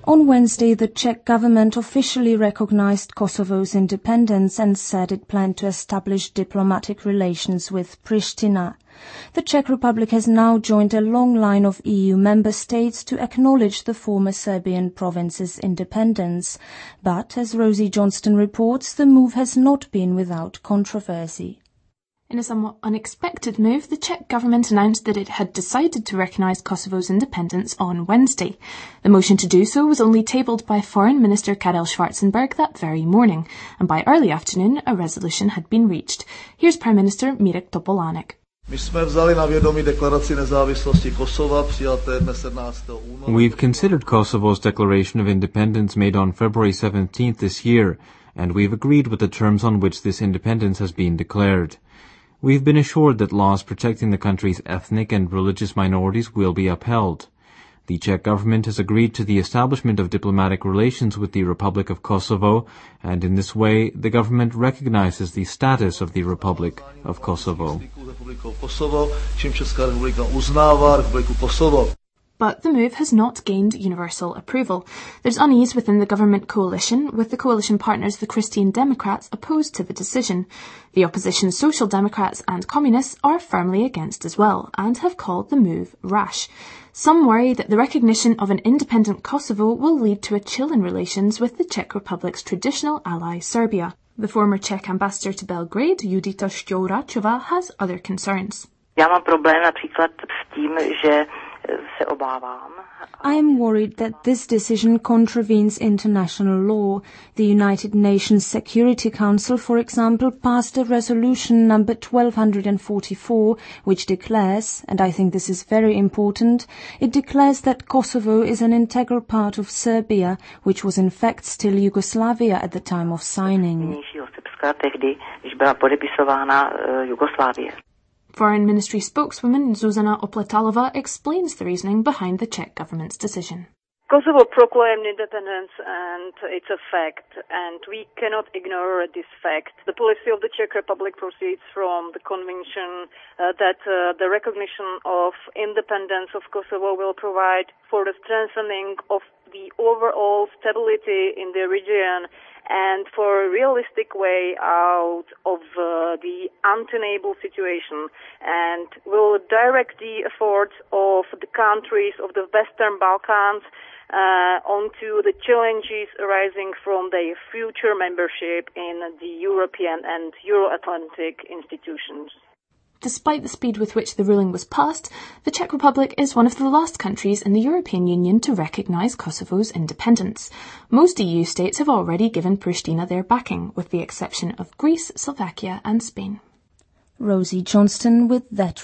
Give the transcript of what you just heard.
On Wednesday, the Czech government officially recognized Kosovo's independence and said it planned to establish diplomatic relations with Pristina. The Czech Republic has now joined a long line of EU member states to acknowledge the former Serbian province's independence. But, as Rosie Johnston reports, the move has not been without controversy. In a somewhat unexpected move, the Czech government announced that it had decided to recognise Kosovo's independence on Wednesday. The motion to do so was only tabled by Foreign Minister Karel Schwarzenberg that very morning, and by early afternoon a resolution had been reached. Here's Prime Minister Mirek Topolánek. We've considered Kosovo's declaration of independence made on February 17th this year, and we've agreed with the terms on which this independence has been declared. We've been assured that laws protecting the country's ethnic and religious minorities will be upheld. The Czech government has agreed to the establishment of diplomatic relations with the Republic of Kosovo, and in this way the government recognizes the status of the Republic of Kosovo. But the move has not gained universal approval. There's unease within the government coalition, with the coalition partners the Christian Democrats opposed to the decision. The opposition Social Democrats and Communists are firmly against as well, and have called the move rash. Some worry that the recognition of an independent Kosovo will lead to a chill in relations with the Czech Republic's traditional ally Serbia. The former Czech ambassador to Belgrade, Judita Šťouračová, has other concerns. I am worried that this decision contravenes international law. The United Nations Security Council, for example, passed a resolution number 1244, which declares, and I think this is very important, it declares that Kosovo is an integral part of Serbia, which was in fact still Yugoslavia at the time of signing. Foreign Ministry spokeswoman Zuzana Opletalova explains the reasoning behind the Czech government's decision. Kosovo proclaimed independence and it's a fact, and we cannot ignore this fact. The policy of the Czech Republic proceeds from the conviction that the recognition of independence of Kosovo will provide for the strengthening of the overall stability in the region and for a realistic way out of the untenable situation, and will direct the efforts of the countries of the Western Balkans onto the challenges arising from their future membership in the European and Euro-Atlantic institutions. Despite the speed with which the ruling was passed, the Czech Republic is one of the last countries in the European Union to recognise Kosovo's independence. Most EU states have already given Pristina their backing, with the exception of Greece, Slovakia and Spain. Rosie Johnston with that